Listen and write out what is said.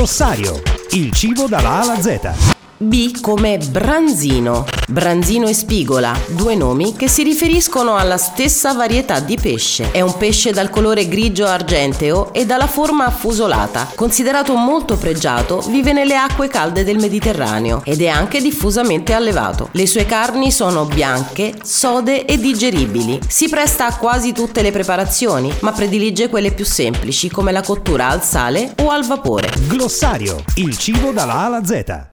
Glossario, il cibo dalla A alla Z. B come branzino. Branzino e spigola, due nomi che si riferiscono alla stessa varietà di pesce. È un pesce dal colore grigio argenteo e dalla forma affusolata. Considerato molto pregiato, vive nelle acque calde del Mediterraneo ed è anche diffusamente allevato. Le sue carni sono bianche, sode e digeribili. Si presta a quasi tutte le preparazioni, ma predilige quelle più semplici come la cottura al sale o al vapore. Glossario, il cibo dalla A alla Z.